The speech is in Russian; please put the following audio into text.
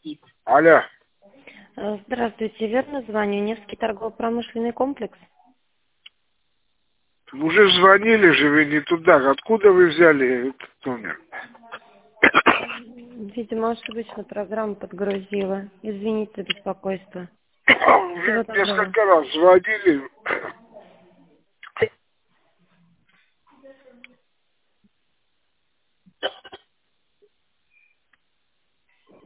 Алло. Здравствуйте, верно звоню? Невский торгово-промышленный комплекс? Уже звонили же, вы не туда. Откуда вы взяли этот номер? Видимо, ошибочно программу подгрузила. Извините за беспокойство. Уже Всего доброго. несколько раз звонили.